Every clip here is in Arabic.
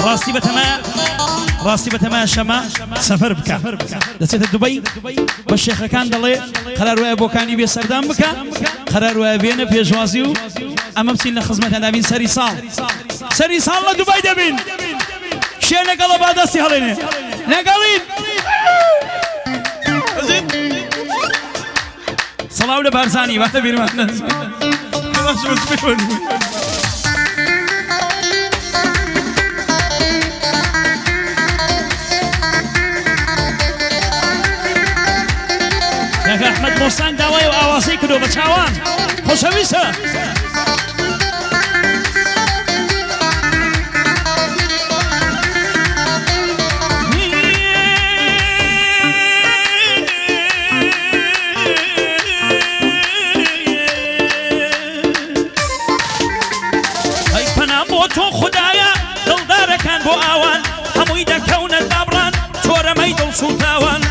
ڕاستی بەتەمایە شەمە سەفەر بکە دەچێتە دوبەی بە شێخەکان دەڵێ قەرار وایە بۆکانی بێ سەردان بکە قەرار وایە بێنە پێشوازی و ئەمە بچین لە خزمەتە نابین سەری ساڵ لە دوبەی دەبین شێ لەگەڵە با دەستی هەڵێنێ لەگەڵین سەڵاو لە بارزانی واتە بیرمان لەکە ئەحمەد مۆستان داوای و ئاوازەی کردو بە چاوان خۆشەویستە ئەی پەنام بۆ تۆ خودایە دڵدارەکان بۆ ئاوان هەمووی دەکەونە دابڕان تۆرەمەی دڵ سوتاوان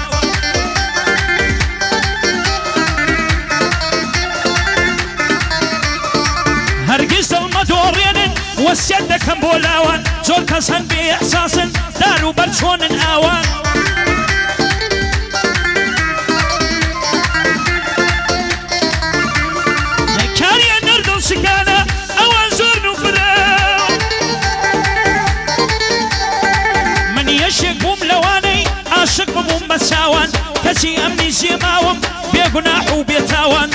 هەرگیز دڵمە دۆڕێنن وەسیەت دەکەم بۆ لاوان زۆر کەس هەن بێ ئەحساسن دار و بەر چۆنن ئاوان کاریە نەردڵ شکانە ئەوان زۆر نوفراوە من یەشێک بووم لەوانەی عاشق ببووم بە چاوان کەچی ئەمنی ژێماوم بێگوناح و بێتاوان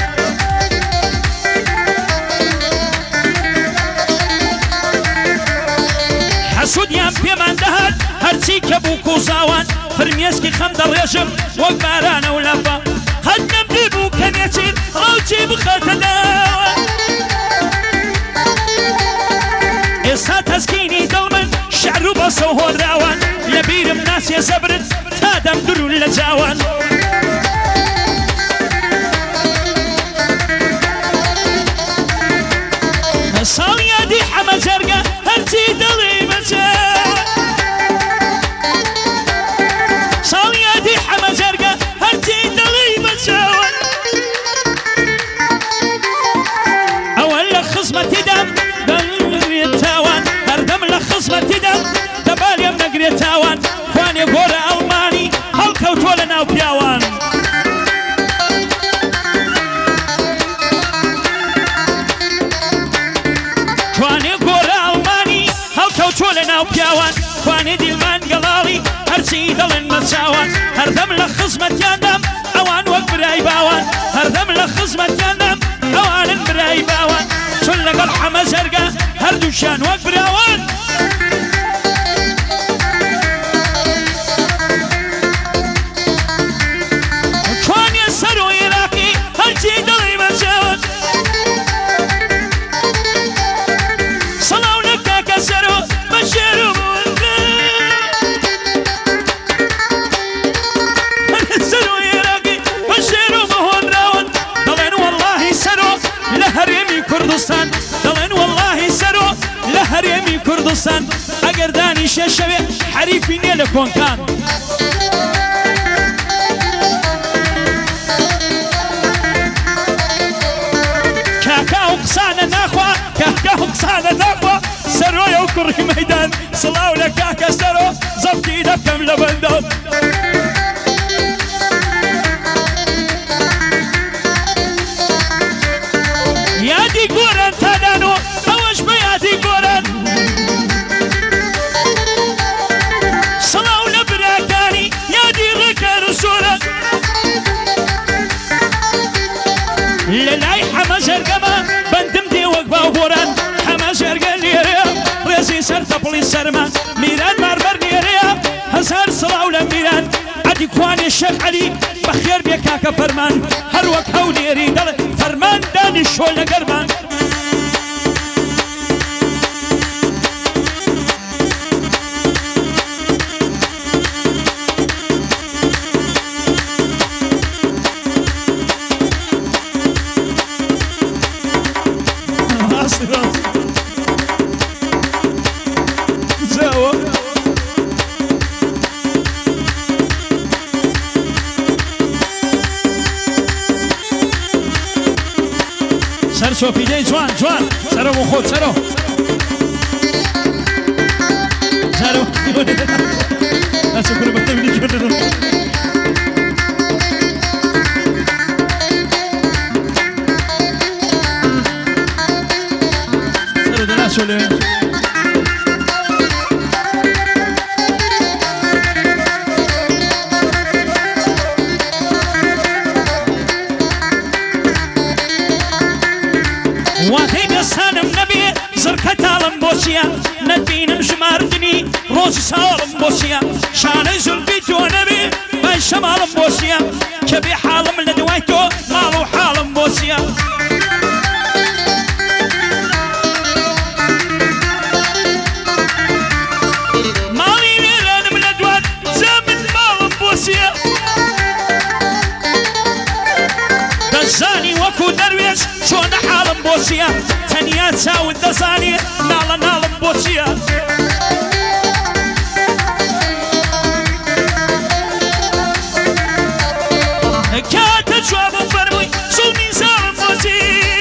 حەسوودیان پێمان دەهات هەرچی کە بوو کوزاوان فرمێسکی خەم دەڕێژم وەک بارانە و لەفە قەت نەمدی بوو کە نێچین ڕاوچی بخەتە داوان ئێستا تەسکینی دڵ من شەعر و بەسە و هۆدراوان لە بیرم ناسیە زەبرت تا دەمدرون لە جاوان ساڵی یادی حەمە جەرگە هەرچی دڵی ساڵی یادی حەمە جەرگە هەرچی دڵی بەچاوان ئەوە لە خزمەتیدام دەنگرێت تاوان هەردەم لە خزمەتیدام دەبالێم نەگرێت تاوان خوانێ گۆرە ئەڵمانی هەڵکەوتووە لە ناو پیاوان خوانێ گۆرە ئەڵمانی هەڵکەوتووە لە ناو پیاوان خوانێ دیلمان گەڵاڵی هەرچی دەڵێن مەچاوان هەردەم لە خزمەتیاندام ئەوان وەک برای باوان هەردەم لە خزمەتیاندام ئەوانن برای باوان چون لەگەڵ حەمە جەرگە هەردووشیان وەک براوان خوانێ سەر و عێراقی هەرچی دڵی مەچاوان سەڵاو لە کاکە سەرۆ بە شێر و کوردستان دەڵێن وەڵڵاهی سەرۆ لە هەرێمی کوردستان ئەگەر دانیشە شەوێ حەریفی نییە لە کۆنکان کاکا و قسانە ناخوا کاکا و قسانە ناخوا سەرۆیە و کوڕی مەیدان سڵاو لە کاکە سەرۆ زەبتی دەکەم لە بەندە یادی گۆران تادانۆ ئەوەش بە یادی گۆران سەڵاو لە براکانی یادی ڕێکار و سۆران لە لای حەمە جەرگەمە بەندم دێ وەک باوبۆران حەمە جەرگە لێرەیە ڕێزی سەر تەپڵی سەرمان میران ماربەر لێرەیە هەزار سڵاو لە میران عەدی کوانێ شێخ عەلی بەخێر بێ کاکە فەرمان هەر وەک هەولێری دەڵێ فەرمان دانیشۆ لەگەرمان سەر سۆفیدەی جوان جوان سەرە بۆ خۆت سەرۆ تۆزی ساڵم بۆ چییە شانەی زولفی تۆ نەبێ بای شەماڵم بۆ چییە کە بێ حاڵم لە دوای تۆ ماڵ و حاڵم بۆ چییە ماڵی وێرانم لە دوات جا من ماڵم بۆ چییە دەزانی وەکو دەروێش چۆنە حاڵم بۆ چییە تەنیا چاوت دەزانێ ناڵە ناڵم بۆ چییە کاتە جوابم فەرمووی زوڵمی زاڵم بۆ چی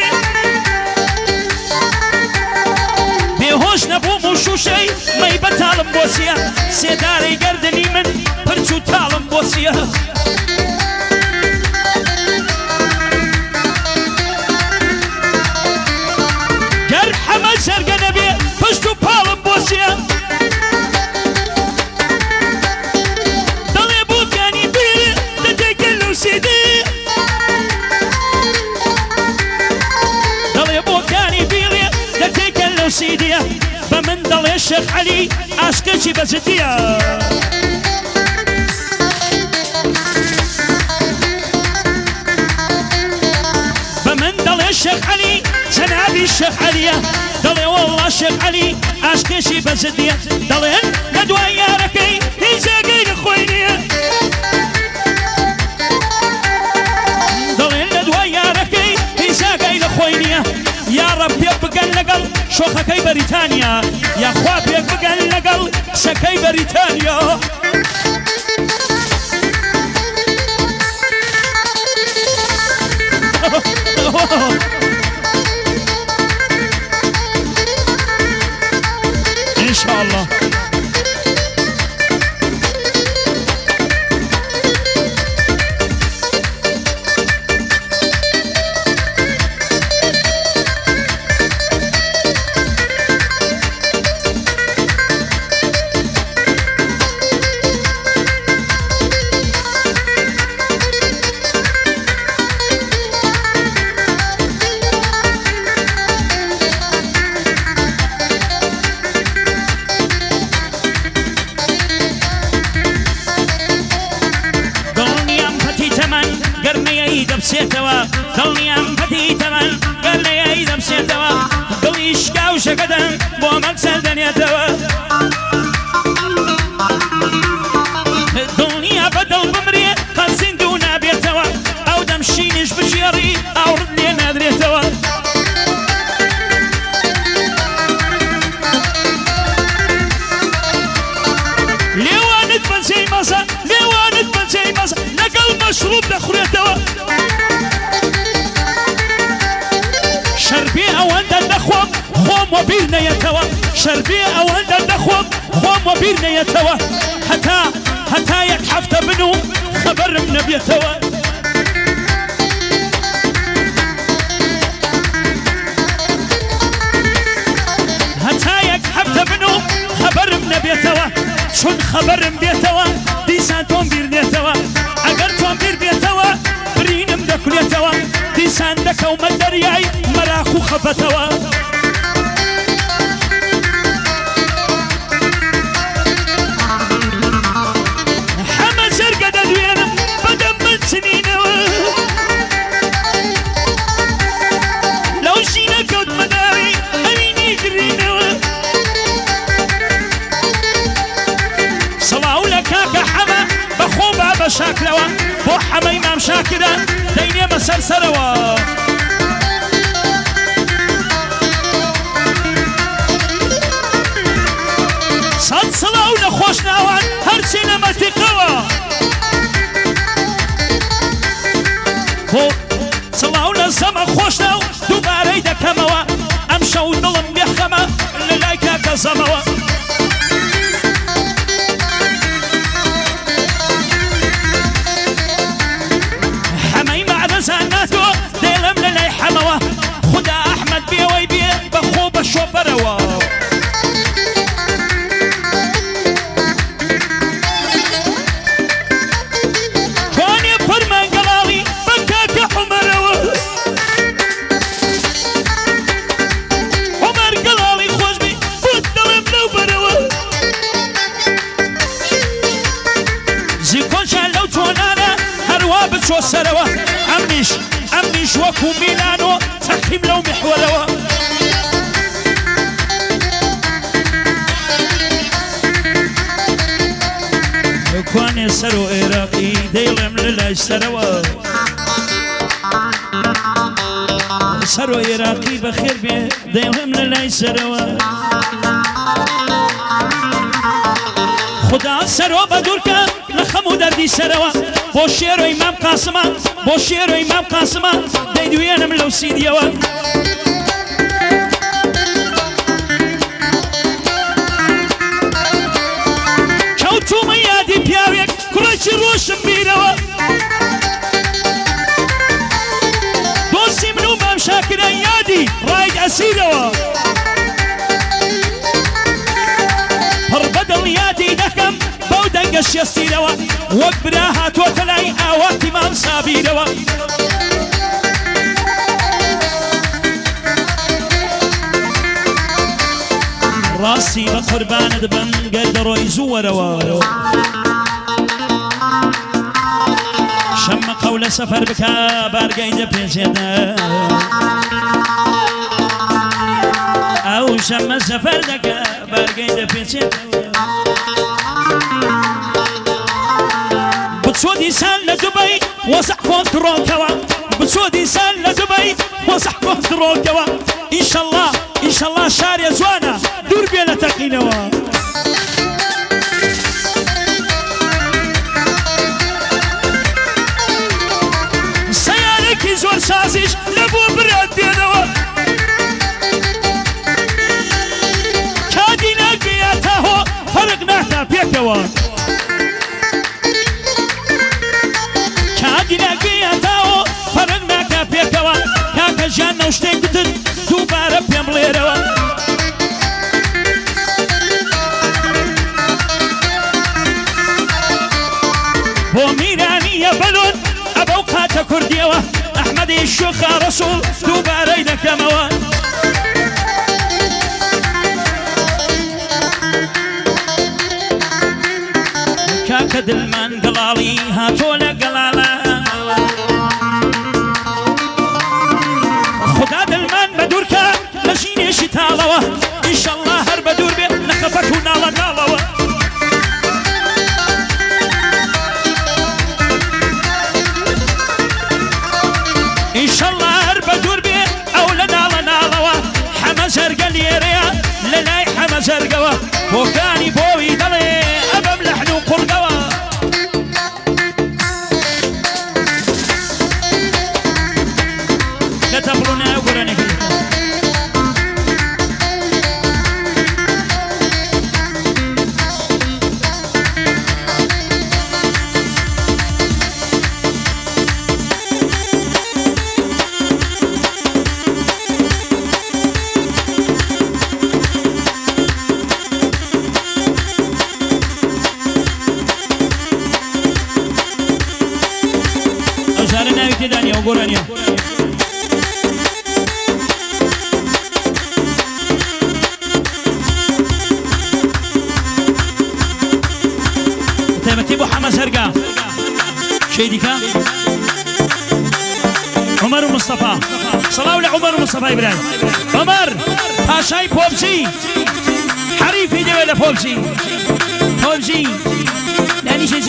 بێهۆش نەبووم و شوشەی مەی بەتاڵم بۆ چییە سێدارەی گەردنی من پرچ و تاڵم بۆ چییە گەر حەمە جەرگە نەبێ پشت و پاڵم بۆ چییە دەڵێ بۆکانی بێ دەتێکە لەو سێدێ دەڵێ بۆکانی بیڵێ دەتێکە لەو سیدیە بە من دەڵێ شێخ عەلی ئاشکەچی بەجددیە بە من دەڵێ شێخ عەلی جەنابی شێخ عەلیە دەڵێ وەڵڵا شێخ عەلی ئاشکەشی بەجددیە دەڵێن لە دوای یارەکەی هیچ جێگەی لە خۆی نییە دەڵێن لە دوای یارەکەی هیچ جێگەی لە خۆی نییە یا ڕەب پێ بگەن لەگەڵ شۆخەکەی بەریتانیا یاخوا پێ بگەن لەگەڵ سەکەی بەریتانیا İnşallah. دەبسێتەوە دڵنیام پەتی تەمەن گەلەیەی دەبسێتەوە دڵی شکاو شەکەدەن بۆ مەکسەر دەنێتەوە دڵنیا بەدڵ بمرێ قەزیند و نابێتەوە ئەو دەمشینش بژێڕی ئاورد لێ نادرێتەوە لێوانت بەجێی مەزە لێوانت بەجێی مەزە لەگەڵ مەشروب دەخورێتەوە شەربێ ئەوەندە دەخۆم خۆم وەبیر نەیەتەوە شەربێ ئەوەندە دەخۆم خۆم وەبیر نەیەتەوە هەتا یەک هەفتە بن و خەبەرم نەبێتەوە هەتا یەک هەفتە بن و خەبەرم نەبێتەوە چون خەبەرم بێتەوە دیسان تۆم بیر نێتەوە ئەگەر تۆم بیر بێتەوە برینم دەکولێتەوە دیسان دەکەومە دەریای مەراخ و خەفەتەوە حەمە جەرگە دەدوێنم بەدەم بچنینەوە لەو ژینە کەوتمە داوی ئەوینی گرینەوە سەڵاو لە کاکە حەمە بەخۆ با بە شاکرەوە بۆ حەمەی مام شاکرە دەینێمە سەرسەرەوە سەد سڵاو لە خۆشناوان هەرچی نەمەتیقەوە سڵاو لە زەمە خۆشناو دووبارەی دەکەمەوە ئەم شەو دڵم بێخەمە لە لای کاکە زەمەوە حەمەی مەعرەزان ناتۆ دێڵم لە لای حەمەوە خودا ئەحمەد بێوەی بێ بەخۆ بە شۆفەرەوە شو سروا عميش وكو ميلانو تحكيم لو محوروا كواني سرو إراقي ديلم للاي سروا سرو إراقي بخير بيه ديلم للاي سروا خدا سرو بدوركا لخمو دردي سروا بوشيرو إمام قاسما ديدوينم لو سيديوا كوتو ميادي بياويك كرشي روشم بيروا دوسي منو مام شاكر يادي رايد أسيروا هربدل يادي دكم بودنقش يسيروا وقبراها توتلاي آواتي مام سابيروا راسي بقربان دبن قدروا يزوروا شم قول سفر بكا بارقيد بيزينا او شم سفر دكا بارقيد بيزينا بتسودي سان لدبي وصح كنترول كوا بتسودي سان لدبي وصح كنترول كوا ان شاء الله شارع زوانا دور بينا تقينوا سيارك زور سازيش لبو براد بينوا كادينا قياتاهو فرقناها بيكوا كادينا قياتاهو فرقناها بيكوا كاكا جانا وشتين قتل دوباره بيمليروا بو ميراني يا بلون ابو قاتا كرديوا احمد الشيخ رسول دوباره ينكموا كاكا دلمان قلالي هاتولا قلالا خدا دلمان بدوركا لجيني شتالوا ان شاء الله هر بدور بي نخفكو نالوا ان شاء الله هر بدور بي او لنالوا حمزر قليريا للاي حمزر قوا وكاني بوي دلي ابم لحنو قرقوا كتبلنا وقراني أوزارنا يتداني وقراني تيمتيبو حماس هرقا شيديكا عمر ومصطفى صلاة لعمر ومصطفى إبراهيم عمر هاشاي بوبسي حريفي دولا بوبسي يعني شي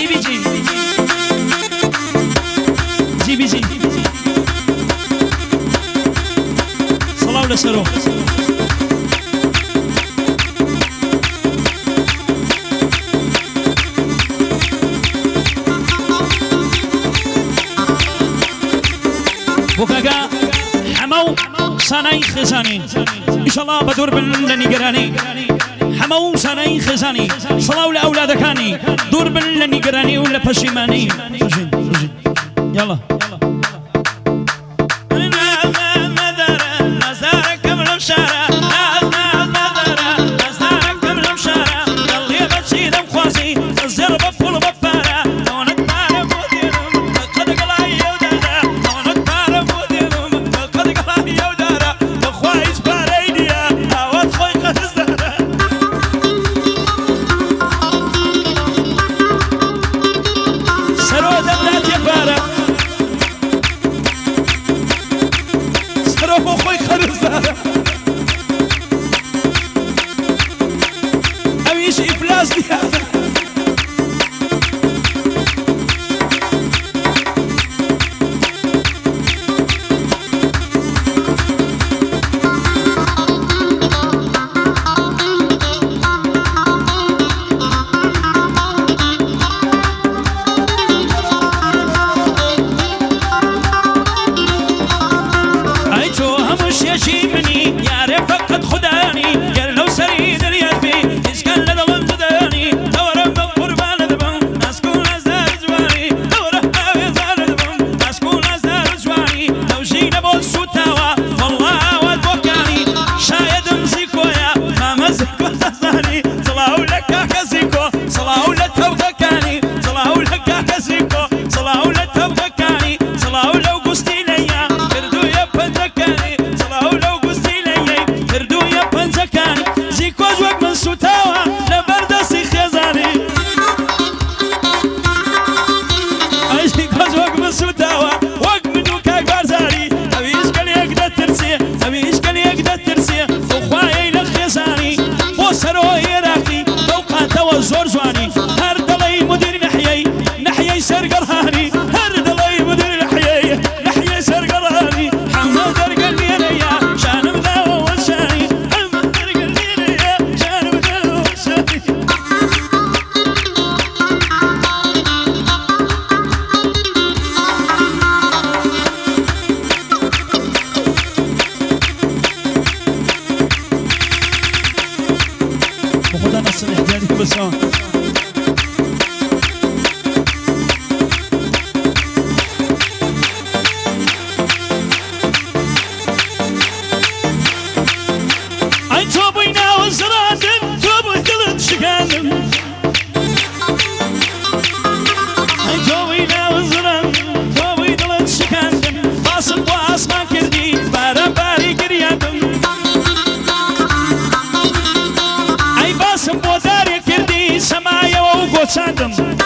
زي صلاة لسرو وكاكا حمو صناي خزاني ان شاء الله بدور بالنيجراني حمو صناي خزاني صلاة لأولادكاني دور بالنيجراني ولا بشيماني يلا قصدي هذا. زور زواني هر دلي مدير نحيي سرقرهاني هر دلي مدير نحيي سرقرهاني حمد درقلي يا شان مذا وشاني حمد درقلي يا شان مذا وشاني وخذ انا الصنع ديالي بس سادم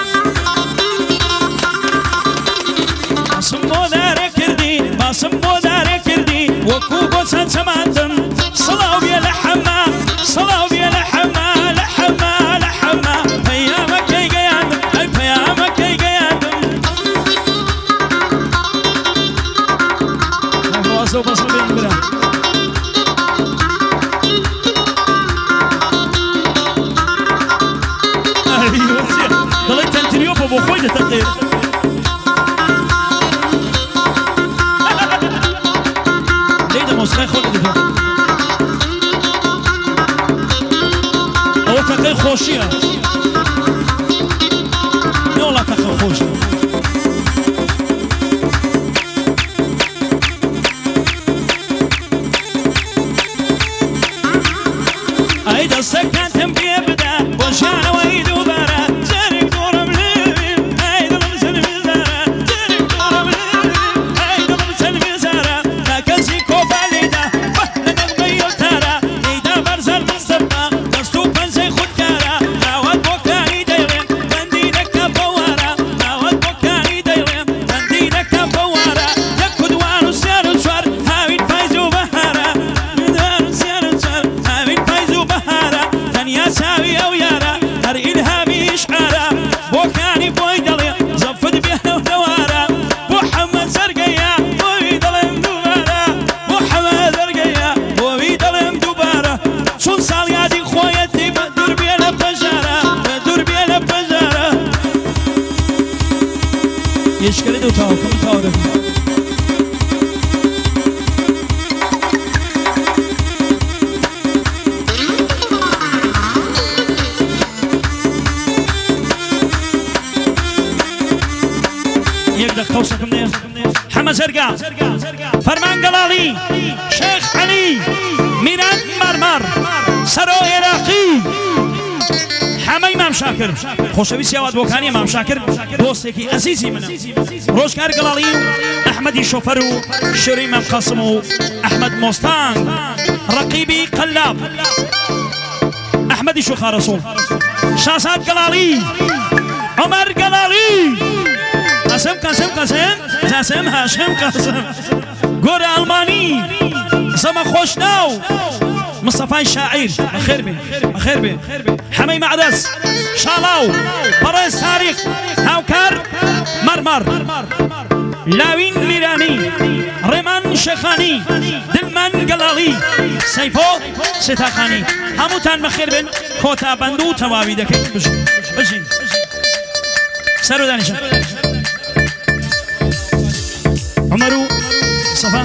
باسم داره کردی باسم داره کردی وکو گوشت سماندم صلاو بیا لحما صلاو بیا لحما لحما لحما پیامک کی گیاندم ای پیامک کی گیاندم واسو باسم بین ضليت انت اليوم ابو خويده تقدير ليدا موسخي خلد هو تقي خوشيه والله تقي خوشيه ايدا سكنتم بيبدا وشان ويدو برا يشكل دو تاو كم تاو ده يقدر خوصكم ده حمد زرقاء فرمان قلالي شيخ علي ميران مرمر سرو عراقي حمى امام شاكر خوشويسي اواد بوكاني امام شاكر دوستي عزيزي منه روشكار قلالي احمد شوفرو شري امام قاسمو احمد موستان رقيبي قلاب احمد شوخا رسول شاسات قلالي عمر قلالي قاسم هاشم قاسم قول الماني زما خوشناو مصطفى شاعر بخير به حمي معدس شالاو برز تاریخ هاوکار مرمر لاوین میرانی ڕێمان شێخانی دلمان گەڵاڵی سەیفۆ سێتاخانی هەمووتان بەخێر بن کۆتا بەند و تەواوی دەکەین بژین سەر و دانیشە عومەر و سەفا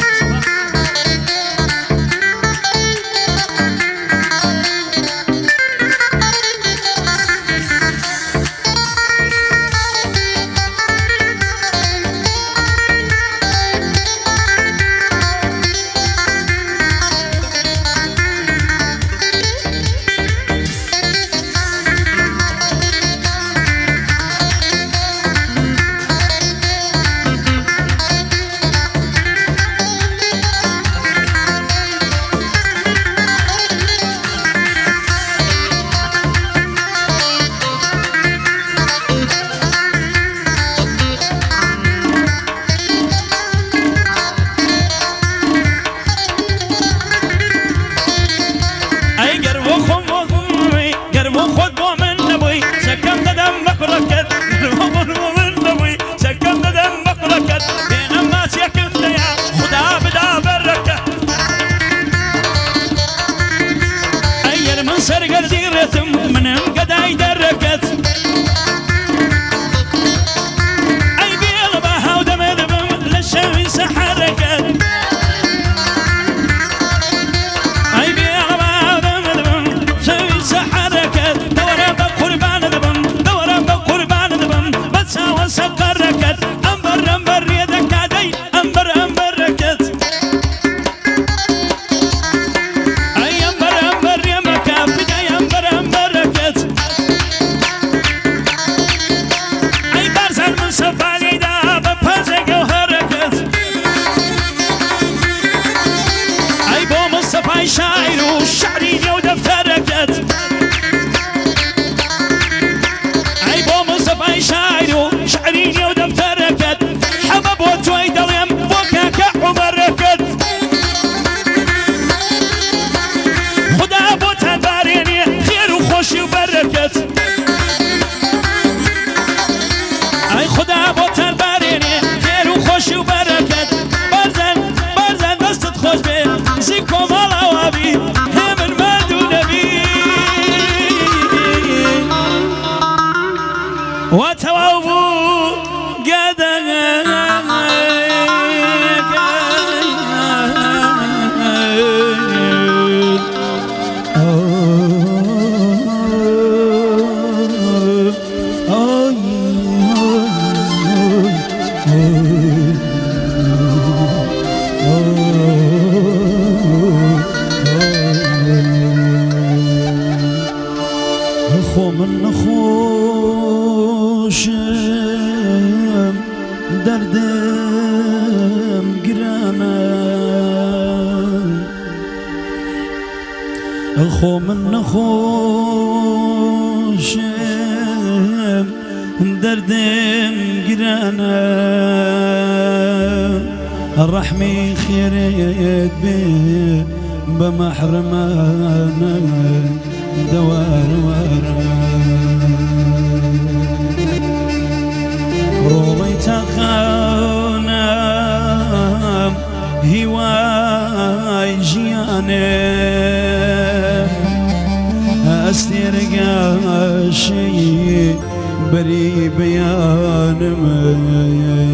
خو من نخوشم دردم گرانه رحمي خيرت بمحرمانا دوار ورا روضي تخاونا هواي جيانه استرقاشي بري بيانم